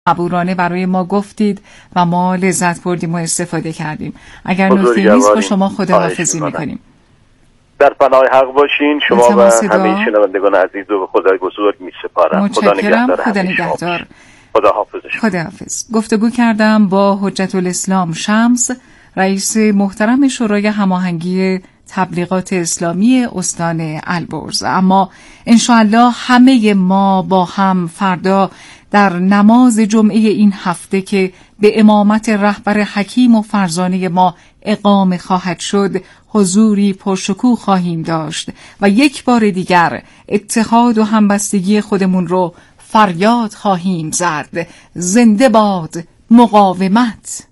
صبورانه برای ما گفتید و ما لذت بردیم و استفاده کردیم. اگر نکته نیست با شما خداحافظی میکنیم. در پناه حق باشین. شما و همه شنوندگان عزیز رو به خدای بزرگ میسپارم. متشکرم. خدا نگهدار. خداحافظ. گفتگو کردم با حجت الاسلام شمس، رئیس محترم شورای هماهنگی تبلیغات اسلامی استان البرز. اما انشاءالله همه ما با هم فردا در نماز جمعه این هفته که به امامت رهبر حکیم و فرزانه ما اقامه خواهد شد حضوری پرشکوه خواهیم داشت و یک بار دیگر اتحاد و همبستگی خودمون رو فریاد خواهیم زد. زنده باد مقاومت.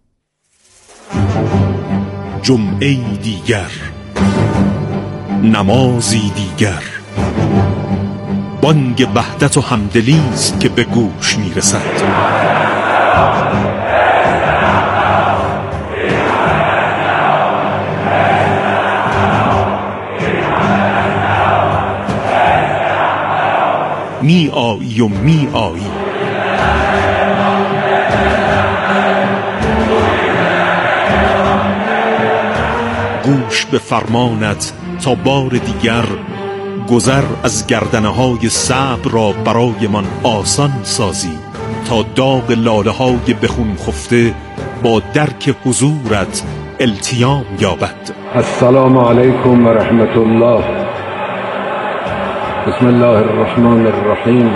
جمعه دیگر، نمازی دیگر، بانگ وحدت و همدلی است که به گوش میرسد. می آیی و می آیی، گوش به فرمانت تا بار دیگر گذر از گردنه‌های صبر را برای من آسان سازی، تا داغ لاله‌های بخون خفته با درک حضورت التیام یابد. السلام علیکم و رحمت الله. بسم الله الرحمن الرحیم.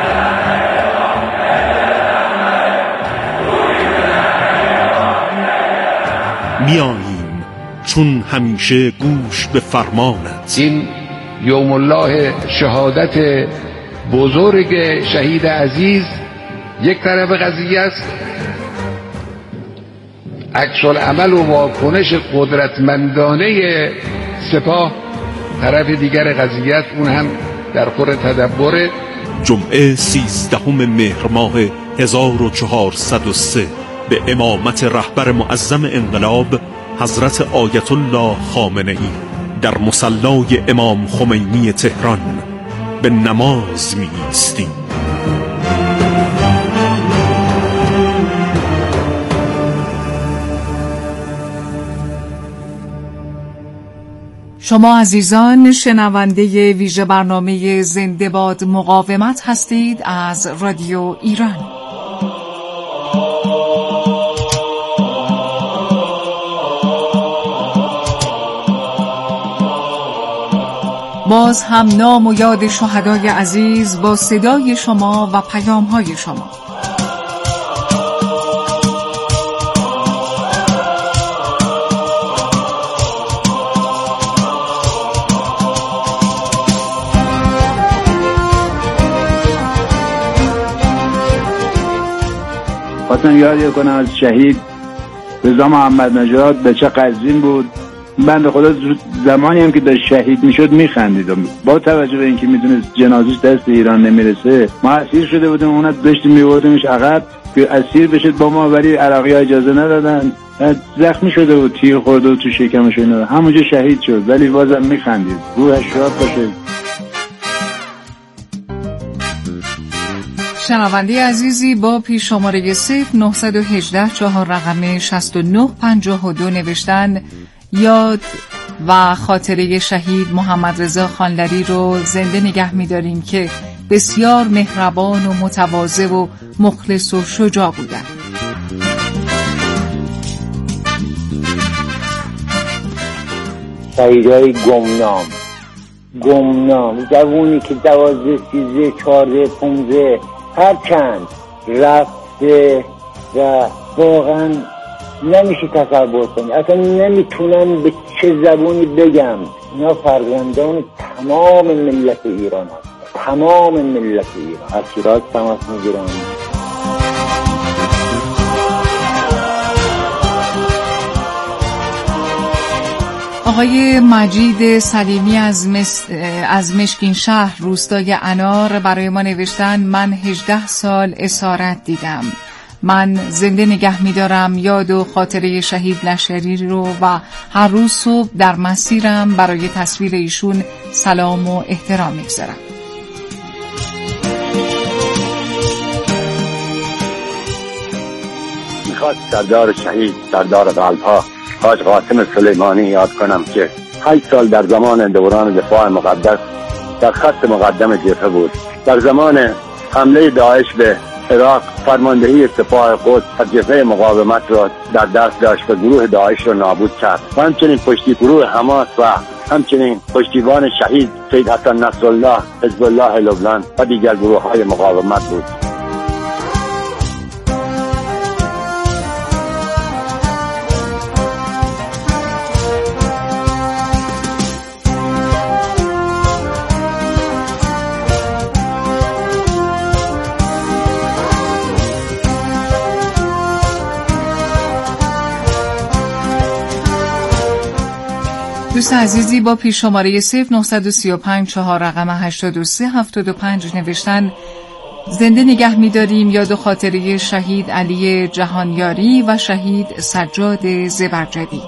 میاییم چون همیشه گوش به فرمانت. این یوم الله شهادت بزرگ شهید عزیز یک طرف قضیه است، عکس العمل و واکنش قدرتمندانه سپاه طرف دیگر قضیه است، اون هم در خور تدبر. جمعه 13 مهر ماه 1403 به امامت رهبر معظم انقلاب حضرت آیت الله خامنه ای در مصلای امام خمینی تهران به نماز می ایستیم. شما عزیزان شنونده ویژه برنامه زنده باد مقاومت هستید از رادیو ایران. باز هم نام و یاد شهدای عزیز با صدای شما و پیام‌های شما. خواستم یاد کنم از شهید رضا محمد نژاد به چه قزوین بود. بنده خدا زمانی هم که داشت شهید میشد میخندید، با توجه به اینکه میدونست جنازش دست ایران نمیرسه ما اسیر شده بودیم، اونها داشتیم میبردیمش عقب که اسیر بشه با ما، ولی عراقی ها اجازه ندادن، زخمی شده بود، تیر خورده بود تو شکمش و اینا، همونجا شهید شد ولی بازم میخندید. روحش شاد باشه. شنونده عزیزی با پیش شماره 0918 4 رقم 6952 نوشتن یاد و خاطره شهید محمد رضا خانلری رو زنده نگه می‌داریم که بسیار مهربان و متواضع و مخلص و شجاع بودند. شهیدای گمنام جوونی که 12 13 14 15 هر چند رفته و واقعا نمیشه تصور کنی، اصلا نمیتونم به چه زبونی بگم. اینا فرزندان تمام ملت ایران هست، تمام ملت ایران. از شیراز تماس میگیرم. آقای مجید سلیمی از مشکین شهر روستای انار برای ما نوشتن من 18 سال اسارت دیدم. من زنده نگه می‌دارم یاد و خاطره شهید لشکری رو و هر روز صبح در مسیرم برای تصویر ایشون سلام و احترام می‌گذارم. میخواد سردار شهید سردار قلب‌ها حاج قاسم سلیمانی یاد کنم که 8 سال در زمان دوران دفاع مقدس در خط مقدم جبهه بود. در زمان حمله داعش به عراق فرماندهی سپاه قدس از جبهه مقاومت را در دست داشت و گروه داعش را نابود کرد و همچنین پشتی گروه حماس و همچنین پشتیبان شهید سید حسن نصرالله حزب الله لبنان و دیگر گروه های مقاومت بود. دوست عزیزی با پیش شماره 0935 4 رقم 8375 نوشتن: زنده نگه می‌داریم یاد و خاطره شهید علی جهانیاری و شهید سجاد زبرجدی.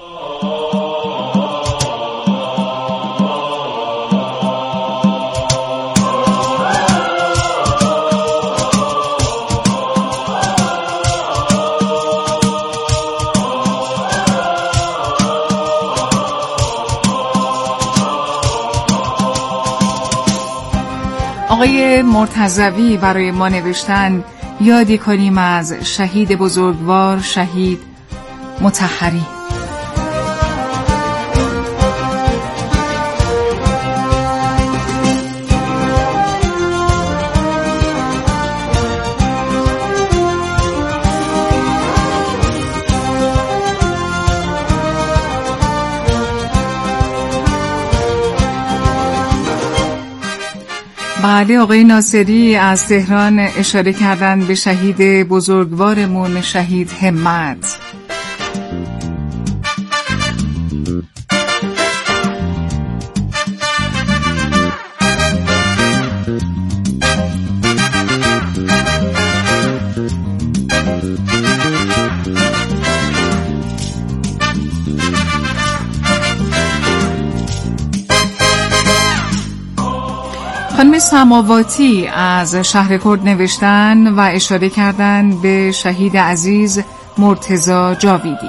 آقای مرتضوی برای ما نوشتن: یادی کنیم از شهید بزرگوار شهید مطهری. بله، آقای ناصری از تهران اشاره کردن به شهید بزرگوارمون شهید همت. خانم سماواتی از شهر کرد نوشتن و اشاره کردن به شهید عزیز مرتضی جاویدی.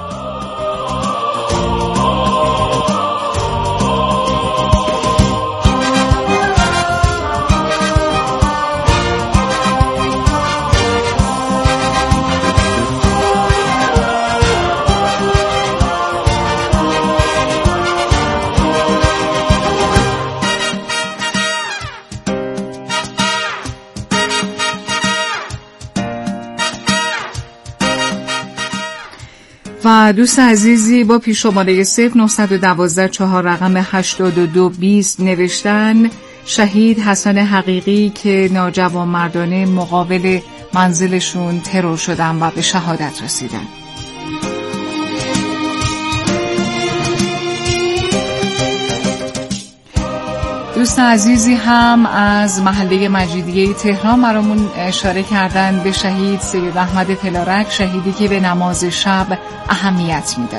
و دوست عزیزی با پیش شماره 0912 4 رقم 8220 نوشتن: شهید حسن حقیقی که ناجوانمردانه مقابل منزلشون ترور شدن و به شهادت رسیدن. دوست عزیزی هم از محله مجیدیه تهران برامون اشاره کردن به شهید سید احمد پلارک، شهیدی که به نماز شب اهمیت میداد.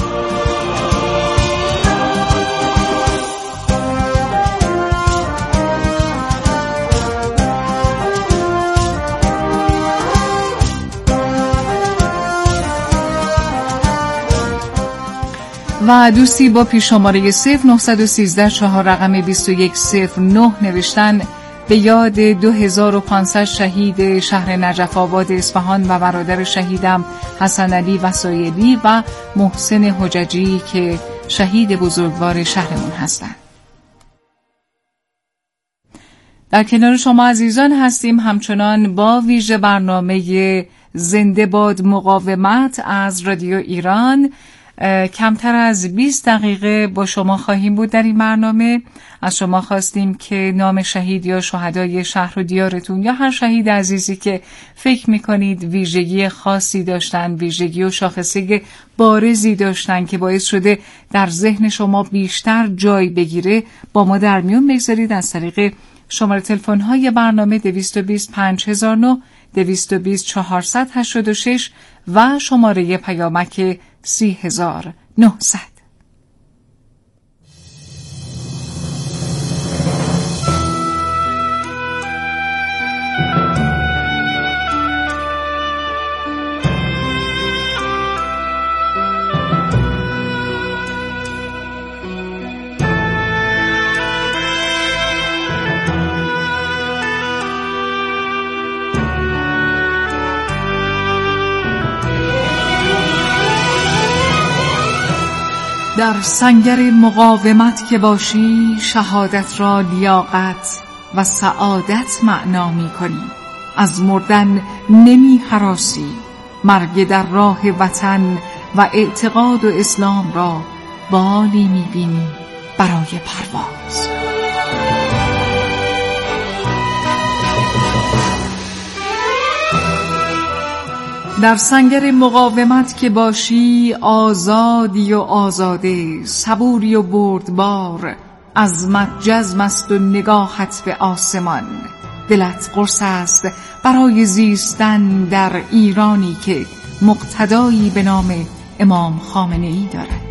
و دوستی با پیش شماره 0913 4 رقم 2109 نوشتن: به یاد 2500 شهید شهر نجف آباد اصفهان و برادر شهیدم حسن علی وسایلی و محسن حججی که شهید بزرگوار شهرمون هستند. در کنار شما عزیزان هستیم همچنان با ویژه برنامه زنده باد مقاومت از رادیو ایران. کمتر از 20 دقیقه با شما خواهیم بود در این برنامه. از شما خواستیم که نام شهید یا شهدای شهر و دیارتون یا هر شهید عزیزی که فکر میکنید ویژگی خاصی داشتن، ویژگی و شاخصه بارزی داشتن که باعث شده در ذهن شما بیشتر جای بگیره، با ما در میون بگذارید از طریق شماره تلفن‌های برنامه 220 5009 220 486 و شماره پیامک 30900. در سنگر مقاومت که باشی شهادت را لیاقت و سعادت معنا می کنی. از مردن نمی هراسی، مرگ در راه وطن و اعتقاد و اسلام را بالی می بینی برای پرواز. در سنگر مقاومت که باشی آزادی و آزاده، صبوری و بردبار، عزمت جزم است و نگاهت به آسمان. دلت قرص است برای زیستن در ایرانی که مقتدایی به نام امام خامنه‌ای دارد.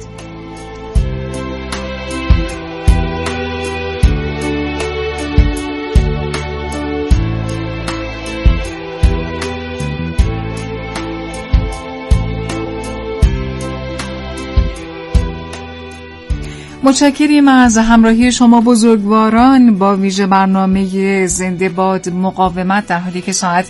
متشکریم از همراهی شما بزرگواران با ویژه برنامه زنده باد مقاومت، در حالی که ساعت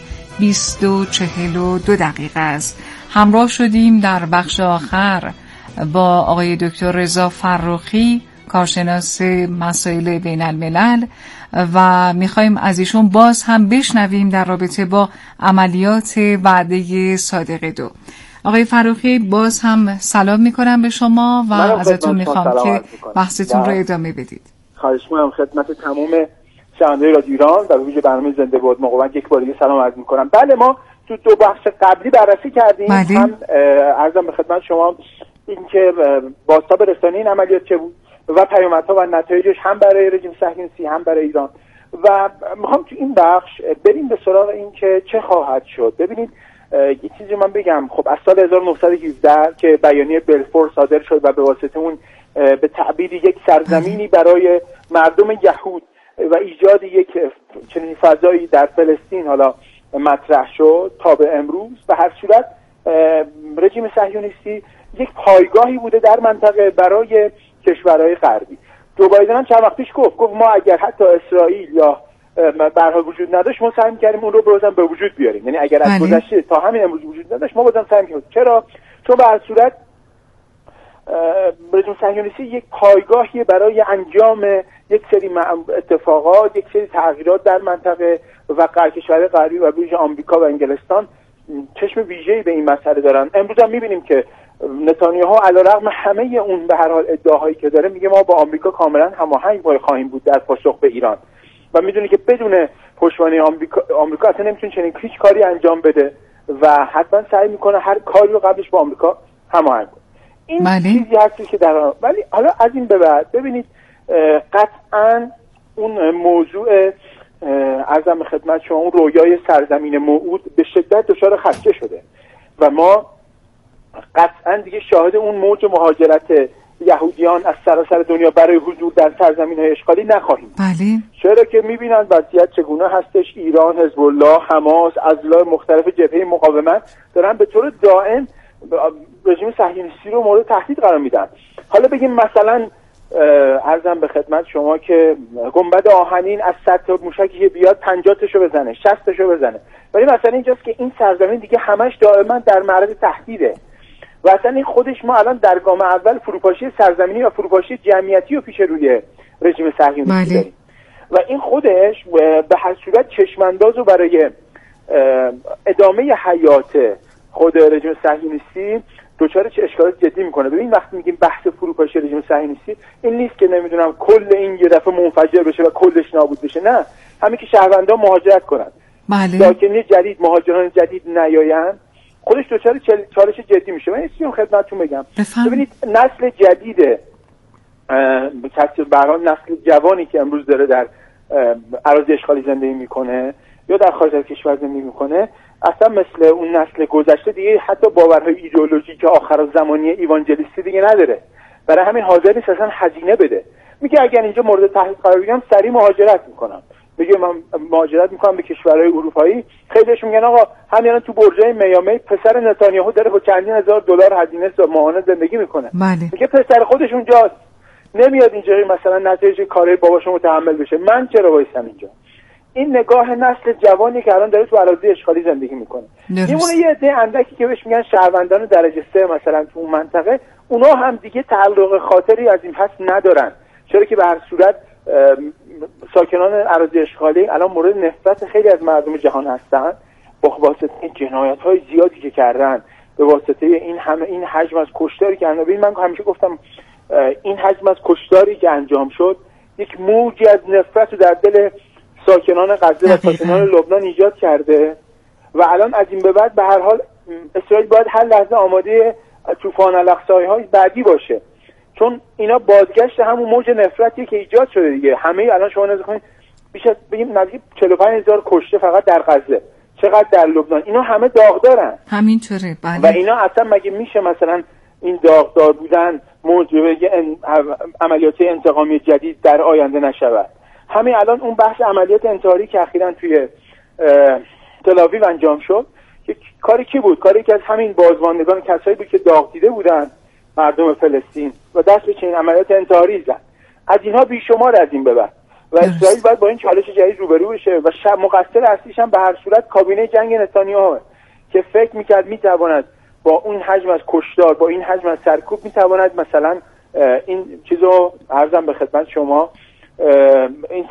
20:42 است. همراه شدیم در بخش آخر با آقای دکتر رضا فرخی، کارشناس مسائل بین الملل، و میخوایم از ایشون باز هم بشنویم در رابطه با عملیات وعده صادق 2. آقای فرخی، باز هم سلام میکنم به شما و ازتون میخوام که بحثتون رو ادامه بدید. خواهش میکنم. خدمت تمام شنوندگان رادیو ایران در ویژه برنامه زنده باد مقاومت یک بار دیگه سلام عرض میکنم. بله، ما تو 2 بخش قبلی بررسی کردیم. بله. هم عرضم به خدمت شما اینکه بازتاب رسانه‌ای این عملیات چه بود و پیامدها و نتایجش هم برای رژیم صهیونیستی هم برای ایران، و میخوام تو این بخش بریم به سراغ این که چه خواهد شد. ببینید، یه چیزی من بگم. خب از سال 1917 که بیانیه بلفور صادر شد و به واسطه اون به تعبیر یک سرزمینی برای مردم یهود و ایجاد یک چنین فضایی در فلسطین حالا مطرح شد تا به امروز، به هر صورت رژیم صهیونیستی یک پایگاهی بوده در منطقه برای کشورهای غربی. جو بایدن هم چند وقت پیش گفت ما اگر حتی اسرائیل یا برها وجود نداشت ما سعی کردیم اون رو بازم به وجود بیاریم. یعنی اگر از گذشته تا همین امروز وجود نداشت ما بازم سعی کردیم. چرا؟ چون به هر صورت رژیم صهیونیستی یک پایگاهی برای انجام یک سری اتفاقات، یک سری تغییرات در منطقه و کشورهای غربی و ویژه آمریکا و انگلستان چشم ویژه‌ای به این مسئله دارن. امروز هم می‌بینیم که نتانیاهو علیرغم همه اون به هر حال ادعاهایی که داره میگه ما با آمریکا کاملا هماهنگ خواهیم بود در پاسخ به ایران، و میدونه که بدون پشتوانه آمریکا اصلا نمیتونه چنین هیچ کاری انجام بده و حتما سعی میکنه هر کاری رو قبلش با آمریکا هماهنگ کنه. این چیزی هستی که در ولی حالا از این به بعد ببینید قطعا اون موضوع عرضم به خدمت شما اون رویای سرزمین موعود به شدت دچار خدشه شده و ما قطعا دیگه شاهد اون موج مهاجرت یهودیان از سراسر دنیا برای حضور در سرزمین‌های اشغالی نخواهیم. بله. چرا که می‌بینن وضعیت چگونه هستش. ایران، حزب الله، حماس، اضلاع مختلف جبهه مقاومت دارن به طور دائم رژیم صهیونیستی رو مورد تهدید قرار میدن. حالا بگیم مثلا عرضم به خدمت شما که گنبد آهنین از 100 تا موشکی که بیاد 50 تاشو بزنه، 60 تاشو بزنه. ولی مثلا اینجاست که این سرزمین دیگه همش دائما در معرض تهدیده. و اصلا این خودش ما الان در گام اول فروپاشی سرزمینی و فروپاشی جمعیتی رو پیش روی رژیم صهیونیستی داریم و این خودش به هر صورت چشمانداز رو برای ادامه حیات خود رژیم صهیونیستی دچار چه اشکالات جدی میکنه. ببین وقتی میگیم بحث فروپاشی رژیم صهیونیستی این نیست که نمیدونم کل این یه دفعه منفجر بشه و کلش نابود بشه، نه، همین که شهروندان مهاجرت کنن، ساکنین جدید، مهاجران جدید نیاین، خودش دچار چالش جدی میشه. من چیزی خدمتتون بگم. ببینید نسل جدید به هر حال نسل جوانی که امروز داره در اراضی اشغالی زندگی میکنه یا در خارج از کشور زندگی میکنه اصلا مثل اون نسل گذشته دیگه حتی باورهای ایدئولوژیک آخرالزمانی ایوانجلیستی دیگه نداره. برای همین حاضر نیست اصلا هزینه بده. میگه اگر اینجا مورد تهدید قرار بگیرم سریع مهاجرت میکنم. میگه من مهاجرت میکنم به کشورهای اروپایی. خیلیش میگن آقا همین تو برجای میامی پسر نتانیاهو داره با چندین هزار دلار هزینه ماهانه زندگی میکنه. میگه پسر خودش اونجاست، نمیاد اینجا مثلا نتایج کارهای باباشو متحمل بشه، من چرا وایسم اینجا؟ این نگاه نسل جوانی که الان داره تو اراضی اشغالی زندگی میکنه. میمونه یه عده اندکی که بهش میگن شهروندان درجه 3 مثلا تو اون منطقه، اونا هم دیگه تعلق خاطری از این پس ندارن، چرا که به هر صورت ساکنان اراضی اشغالی الان مورد نفرت خیلی از مردم جهان هستن با واسطه جنایت‌های زیادی که کردن، به واسطه این حجم از کشتاری که ببین من همیشه گفتم این حجم از کشتاری که انجام شد یک موجی از نفرت رو در دل ساکنان غزه و ساکنان لبنان ایجاد کرده و الان از این به بعد به هر حال اسرائیل باید هر لحظه آماده طوفان الاقصی‌های بعدی باشه، چون اینا بازگشت همون موج نفرتی که ایجاد شده دیگه. همه الان شما نظر کنید بیش از بگیم نزدیک 45,000 کشته فقط در غزه، چقدر در لبنان، اینا همه داغدارن. همینطوره بله. و اینا اصلا مگه میشه مثلا این داغدار بودن موجب عملیات انتقامی جدید در آینده نشود؟ همین الان اون بحث عملیات انتحاری که اخیراً توی تل‌آویو انجام شد، کاری کی بود؟ کاری که از همین بازماندگان، کسایی بود که داغ دیده بودن مردم فلسطین و دست به چنین عملیات انتحاری زد. از اینها بیشمار از این به بعد و اسرائیل باید با این چالش جدید روبرو بشه و مقصر اصلیش هم به هر صورت کابینه جنگ نتانیاهو که فکر میکرد میتواند با اون حجم از کشتار، با این حجم از سرکوب میتواند مثلا این چیزو عرضم به خدمت شما این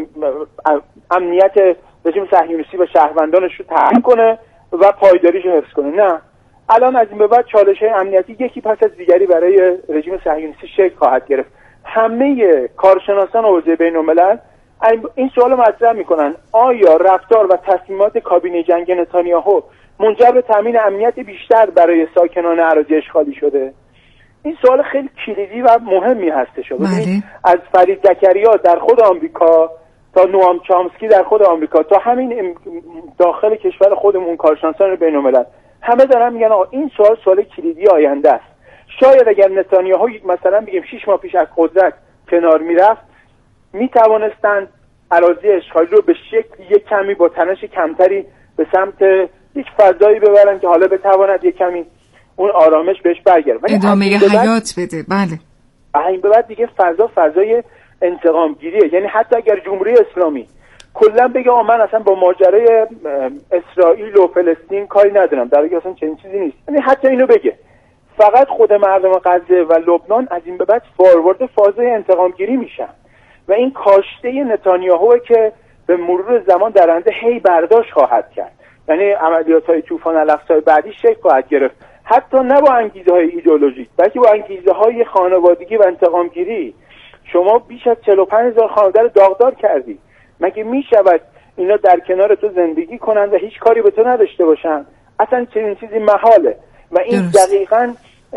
امنیت رژیم صهیونیستی و شهروندانش رو تأمین کنه و پایداریش رو حفظ کنه. نه، الان از این به بعد چالش‌های امنیتی یکی پس از دیگری برای رژیم صهیونیستی شکل خواهد گرفت. همه کارشناسان حوزه بین‌الملل این سوال مطرح میکنن: آیا رفتار و تصمیمات کابینه جنگ نتانیاهو منجر به تامین امنیت بیشتر برای ساکنان اراضی اشغالی شده؟ این سوال خیلی کلیدی و مهمی هستش. از فرید زکریا در خود آمریکا تا نوام چامسکی در خود آمریکا تا همین داخل کشور خودمون کارشناسان بین‌الملل همه دارن میگن آقا این سوال کلیدی آینده است. شاید اگر نتانیاهو مثلا بگیم 6 ماه پیش از قدرت کنار میرفت، میتوانستند اراضی اشغالی رو به شکل یک کمی با تنش کمتری به سمت یک فضایی ببرن که حالا بتواند یک کمی اون آرامش بهش برگرده، ادامه حیات بده. بله، این به بعد دیگه فضای انتقام گیریه. یعنی حتی اگر جمهوری اسلامی کلا بگه من اصلا با ماجرای اسرائیل و فلسطین کاری ندارم، در واقع اصلا چنین چیزی نیست، یعنی حتی اینو بگه، فقط خود مردم غزه و لبنان از این به بعد فاروارد فازای انتقام گیری میشن و این کاشته نتانیاهو که به مرور زمان در آینده هی برداشت خواهد کرد. یعنی عملیات‌های طوفان الاقصی بعدی شکل خواهد گرفت، حتی نه با انگیزه‌های ایدئولوژیک بلکه با انگیزه‌های خانوادگی و انتقام گیری. شما بیش از 45,000 خانواده رو داغدار کردی، مگه میشود اینا در کنار تو زندگی کنند و هیچ کاری به تو نداشته باشن؟ اصلا چنین چیزی محاله و این دقیقاً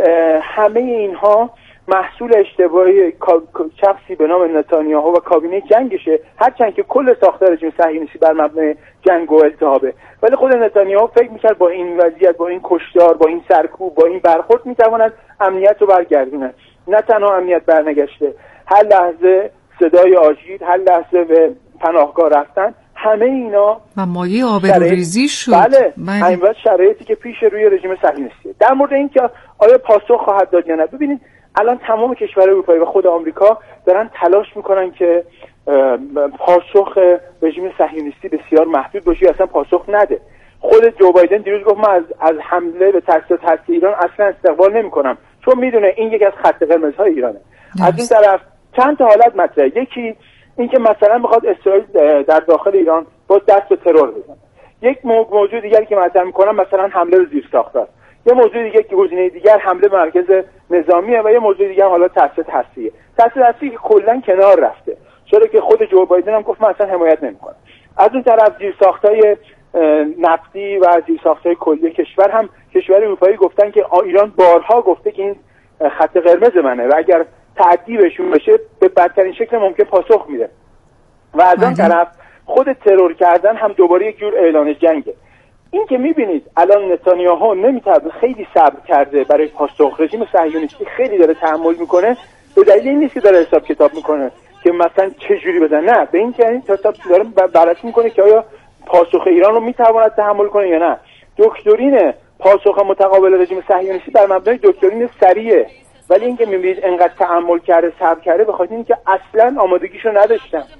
همه اینها محصول اشتباهی شخصی به نام نتانیاهو و کابینه جنگشه، هرچند که کل ساختار رژیم صهیونیستی بر مبنای جنگ و التهابه. ولی خود نتانیاهو فکر میکرد با این وضعیت، با این کشتار، با این سرکوب، با این برخورد میتواند امنیت رو برگردونه. نه تنها امنیت برنگشته، هر لحظه صدای آژیر، هر لحظه به پناهگاه رفتن، همه اینا و مایه آبروریزی شد. بله، این وقت شرایطی که پیش روی رژیم صهیونیستی. در مورد اینکه آیا پاسخ خواهد داد یا نه، ببینید الان تمام کشورهای اروپایی و خود آمریکا دارن تلاش میکنن که پاسخ رژیم صهیونیستی بسیار محدود باشه، اصلا پاسخ نده. خود جو بایدن دیروز گفت من از حمله به تأسیسات هسته ایران اصلا استقبال نمیکنم، چون میدونه این یکی از خط قرمزهای ایرانه. از این طرف چند تا حالت مطرحه. یکی اینکه مثلا میخواد اسرائیل در داخل ایران با دست به ترور بزنه. یک موضوع دیگری که مطرح میکنم مثلا حمله به زیرساخت‌ها. یه موضوع دیگه که گزینه دیگر حمله به مرکز نظامیه و یه موضوع دیگه حالا تأسیسات هسته‌ایه. تأسیسات هسته‌ای که کلا کنار رفته، چرا که خود جو بایدن هم گفت من اصلا حمایت نمیکنم. از اون طرف زیرساخت‌های نفتی و زیرساخت‌های کلی کشور هم کشورهای اروپایی گفتن که ایران بارها گفته که این خط قرمز منه و اگر تعدی بهشون بشه به بدترین شکل ممکن پاسخ میده. و از اون طرف خود ترور کردن هم دوباره یک جور اعلان جنگه. این که میبینید الان نتانیاهو نمیتونه، خیلی صبر کرده برای پاسخ، رژیم صهیونیستی خیلی داره تحمل میکنه، به دلیل این نیست که داره حساب کتاب میکنه که مثلا چه جوری بزنه، نه، به این که این حساب داره بررسی میکنه که آیا پاسخ ایران رو میتواند تحمل کنه یا نه. دکترین پاسخ متقابل رژیم صهیونیستی بر مبنای دکترین سریعه، ولی اینکه میبینید انقدر تحمل کرده، صبر کرده، به خاطر اینکه اصلا آمادگیشو نداشتن.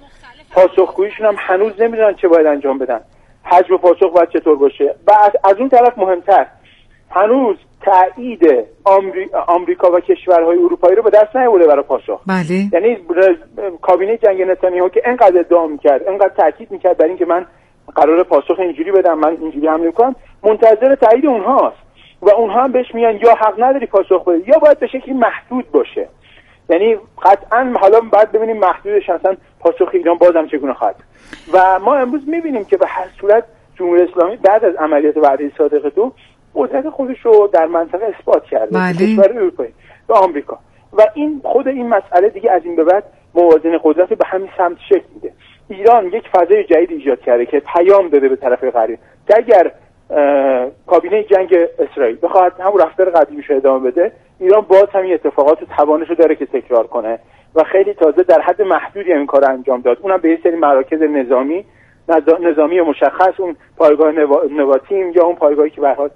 پاسخگوییشون هم هنوز نمیدونن چه باید انجام بدن، حجم پاسخ باید چطور باشه. و از اون طرف مهمتر، هنوز تایید آمریکا و کشورهای اروپایی رو به دست نیاورده برای پاسخ. بله. یعنی کابینه جنگ نتانیاهو که انقدر ادعا میکرد، انقدر تاکید میکرد بر اینکه من قراره پاسخ اینجوری بدم، من اینجوری حمله میکنم، منتظر تایید اونهاست و اونها هم بهش میگن یا حق نداری پاسخ بدی یا باید به شکلی محدود باشه. یعنی قطعا حالا باید ببینیم محدودش اصلا پاسخ ایران بازم چگونه خواهد. و ما امروز میبینیم که به هر صورت جمهوری اسلامی بعد از عملیات وعده صادق 2 قدرت خودش رو در منطقه اثبات کرده، کشور اروپایی و آمریکا، و این خود این مسئله دیگه از این به بعد موازنه قدرت به همین سمت شکل میده. ایران یک فضای جدید ایجاد کرده که پیام داده به طرف غربی که اگر کابینه جنگ اسرائیل بخواد همون رفتار قدیمیش ادامه بده، ایران باز همین اتفاقات توانش رو داره که تکرار کنه و خیلی تازه در حد محدودی این کار انجام داد، اونم به یه سری مراکز نظامی مشخص، اون پایگاه نواتیم یا اون پایگاهی که به هر حال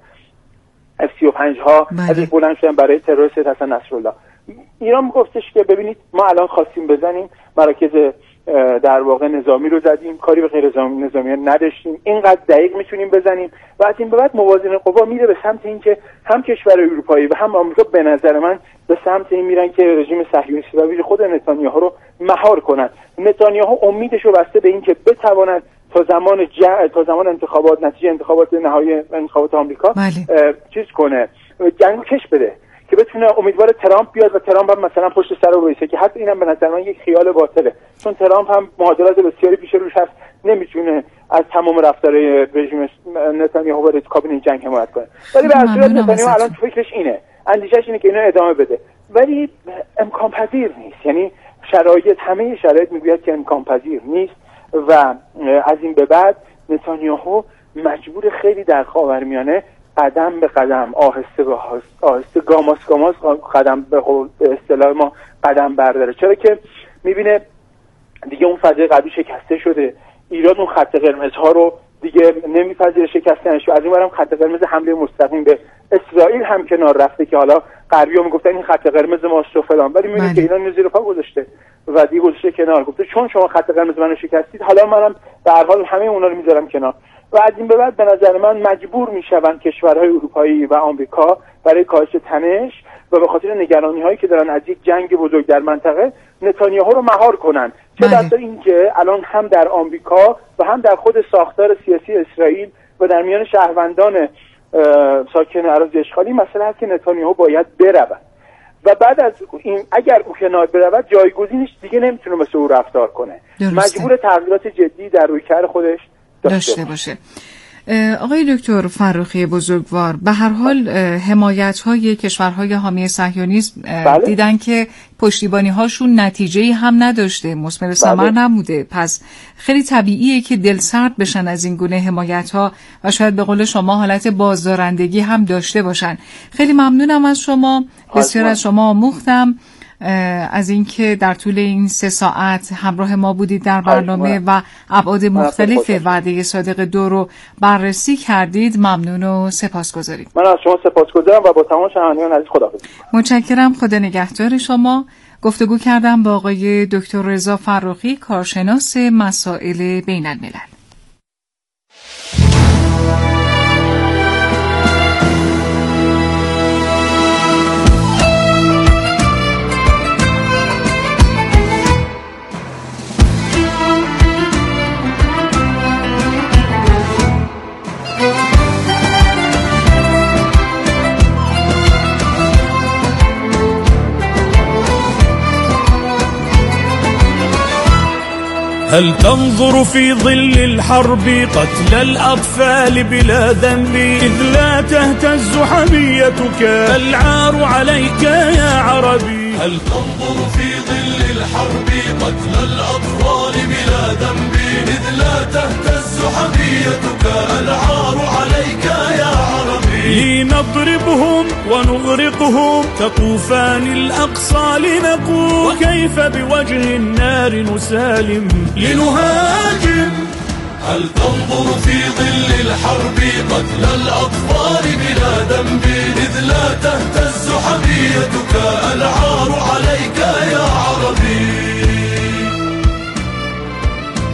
F-35 ها ازش بلند شدن برای تروریست حسن نصرالله. ایران گفتش که ببینید ما الان خواستیم بزنیم، مراکز در واقع نظامی رو زدیم، کاری به غیر نظامی نداشتیم، اینقدر دقیق میتونیم بزنیم و از این به بعد موازنه قوا میره به سمت اینکه هم کشور اروپایی و هم آمریکا به نظر من به سمت این میرن که رژیم صهیونیستی و خود نتانیاهو رو مهار کنن. نتانیاهو امیدش رو بسته به اینکه بتواند تا زمان انتخابات، نتیجه انتخابات نهایی انتخابات آمریکا چیز کنه، جنگو کش بده که بتونه امیدوار ترامپ بیاد و ترامپ هم مثلا پشت سر رو بایسته، که حتی اینم به نظر من یک خیال باطله، چون ترامپ هم معادلات بسیاری پیش روش هست، نمیتونه از تمام رفتارهای رژیم نتانیاهو وارد کابینه جنگ حمایت کنه. ولی به هر صورت نتانیاهو الان تو فکرش اینه، اندیشش اینه که اینو ادامه بده، ولی امکان پذیر نیست. یعنی همه شرایط میگوید که امکان پذیر نیست و از این به بعد نتانیاهو مجبور خیلی در خاورمیانه قدم به قدم، آهسته به آهسته، گاماس قدم به اصطلاح ما قدم برداره، چرا که میبینه دیگه اون فضای قبلی شکسته شده، ایران اون خط قرمزها رو دیگه نمیپذیره شکستنش، و از این برم خط قرمز حمله مستقیم به اسرائیل هم کنار رفته که حالا غربی‌ها میگفتن این خط قرمز ماست و فلان، ولی میبینه که ایران زیر پا گذاشته و دیگه گذاشته کنار، گفته چون شما خط قرمز منو شکستید حالا منم به هر حال همه اونا رو میذارم کنار. و از این به بعد به نظر من مجبور میشوند کشورهای اروپایی و آمریکا برای کاهش تنش و به خاطر نگرانی‌هایی که دارن از یک جنگ بزرگ در منطقه نتانیاهو رو مهار کنن، چه در اینکه الان هم در آمریکا و هم در خود ساختار سیاسی اسرائیل و در میان شهروندان ساکن اراضی اشغالی مسئله هست که نتانیاهو باید برود و بعد از این اگر او کنار برود جایگزینش دیگه نمیتونه مثل او رفتار کنه، مجبور تغییرات جدی در رویکرد خودش داشته باشه. آقای دکتر فرخی بزرگوار، به هر حال حمایت‌های کشورهای حامی صهیونیسم دیدن که پشتیبانی‌هاشون نتیجه‌ای هم نداشته، مثمر ثمر نموده، پس خیلی طبیعیه که دلسرد بشن از این گونه حمایت‌ها و شاید به قول شما حالت بازدارندگی هم داشته باشن. خیلی ممنونم از شما، بسیار از شما آموختم از اینکه در طول این 3 ساعت همراه ما بودید در برنامه و ابعاد مختلف وعده صادق 2 رو بررسی کردید. ممنون و سپاسگزاریم. من از شما سپاسگزارم و با تمام شنوندگان عزیز خداحافظ. متشکرم. خدا نگهدار شما. گفتگو کردم با آقای دکتر رضا فرخی، کارشناس مسائل بین الملل. هل تنظر في ظل الحرب قتل الأطفال بلا ذنب إذ لا تهتز حميتك العار عليك يا عربي. هل تنظر في ظل الحرب قتل الأطفال بلا ذنب إذ لا تهتز حميتك العار عليك يا عربي. لنضربهم ونغرقهم كطوفان الأقصى لنقول كيف بوجه النار نسالم لنهاجم. هل تنظر في ظل الحرب قتل الأطفال بلا ذنب إذ لا تهتز حميتك العار عليك يا عربي.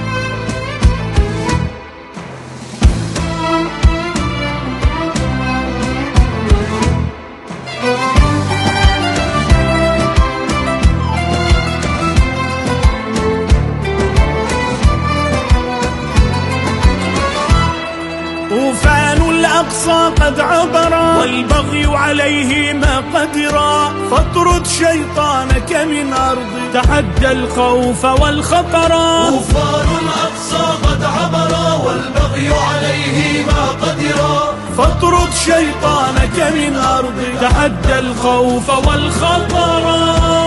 الأقصى قد عبر والبغي عليه ما قدر فاطرد شيطانك من أرض تحدى الخوف والخطر طوفان الأقصى قد عبر والبغي عليه ما قدر فاطرد شيطانك من أرض تحدى الخوف والخطر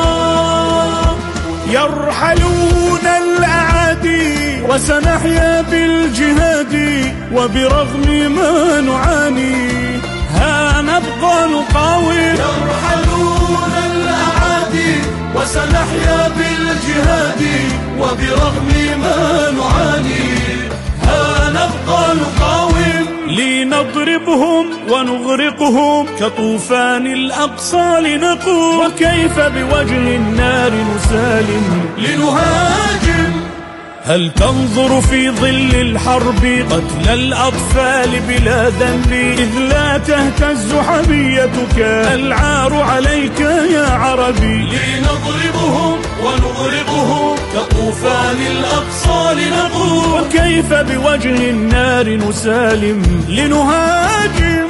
يرحلون الأعادي وسنحيا بالجهاد وبرغم ما نعاني ها نبقى نقاوم يرحلون الأعادي وسنحيا بالجهاد وبرغم ما نعاني ها نبقى نقاوم لنضربهم ونغرقهم كطوفان الأقصى لنقوم وكيف بوجه النار نسالم لنهاجم هل تنظر في ظل الحرب قتل الأطفال بلا ذنب إذ لا تهتز حميتك العار عليك يا عربي لنضربهم ونغرقهم كطوفان الأقصى لنقوم وكيف بوجه النار نسالم لنهاجم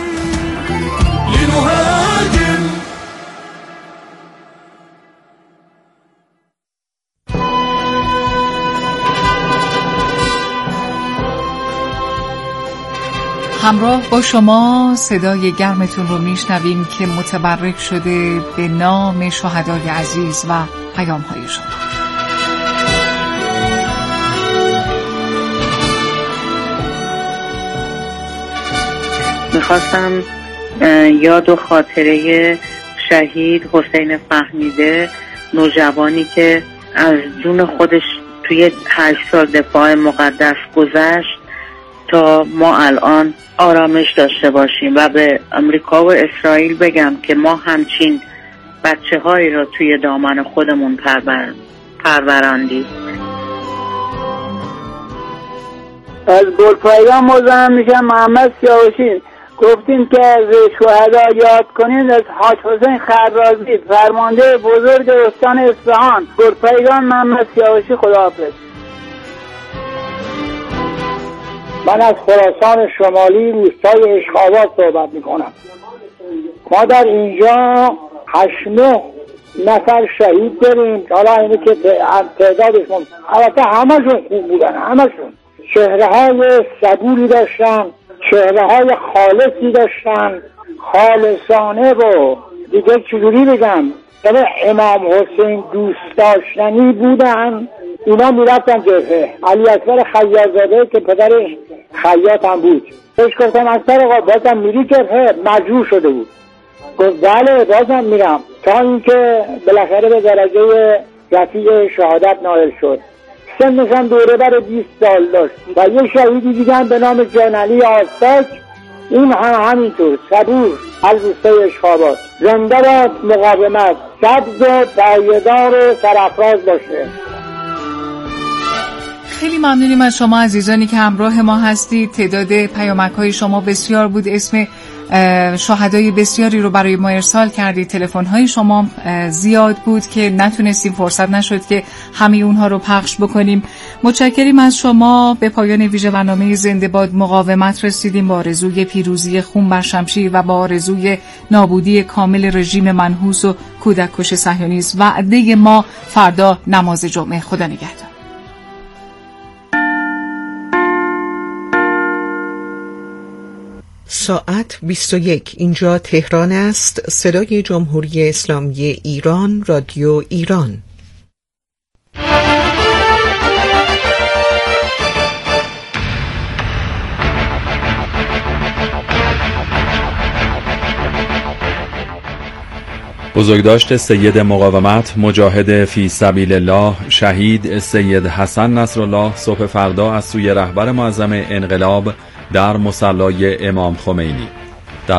همراه با شما صدای گرمتون رو میشنویم که متبرک شده به نام شهدای عزیز و پیام‌های شما. میخواستم یاد و خاطره شهید حسین فهمیده، نوجوانی که از جون خودش توی 8 سال دفاع مقدس گذشت تا ما الان آرامش داشته باشیم و به امریکا و اسرائیل بگم که ما همچین بچه هایی را توی دامن خودمون پروراندیم. از گلپایگان مزاحم میشم. محمد سیاوشی گفتیم که از شهدا یاد کنید از حاج حسین خرازی، فرمانده بزرگ استان اصفهان. گلپایگان محمد سیاوشی، خداحافظ. من از خراسان شمالی روستای اشخابات صحبت میکنم. ما در اینجا 8 نفر شهید داریم. حالا اینه که تعدادشون البته همشون خوب بودن، همشون چهره های صبوری داشتن، چهره های خالصی داشتن، خالصانه. و دیگه چجوری بگم، امام حسین دوست داشتنی بودن. اینا میرفتن جبهه. علی اکبر خیاط‌زاده که پدرش خیاط هم بود، بهش گفتم اکبر آقا بازم میری جبهه؟ مجبور شده بود، گفت بله بازم میرم، تا اینکه بالاخره به درجه رفیع شهادت نائل شد. سنش هم دوره بر 20 سال داشت. و یه شهیدی دیگه به نام جانعلی آستاک، این هم همینطور صبور از روستای اشخابات. زنده باد مقاومت، سبز و پایدار و سرافراز باشه. خیلی ممنونیم از شما عزیزانی که همراه ما هستید. تعداد پیامک‌های شما بسیار بود، اسم شهدای بسیاری رو برای ما ارسال کردید، تلفن‌های شما زیاد بود که نتونستیم، فرصت نشد که همه اونها رو پخش بکنیم. متشکریم از شما. به پایان ویژه برنامه زنده باد مقاومت رسیدیم با آرزوی پیروزی خون بر شمشیر و با آرزوی نابودی کامل رژیم منحوس و کودککش صهیونیست. وعده ما فردا نماز جمعه. خدا نگهدار. ساعت 21 اینجا تهران است. صدای جمهوری اسلامی ایران، رادیو ایران. بزرگداشت سید مقاومت مجاهد فی سبیل الله شهید سید حسن نصرالله صبح فردا از سوی رهبر معظم انقلاب در مصلی امام خمینی.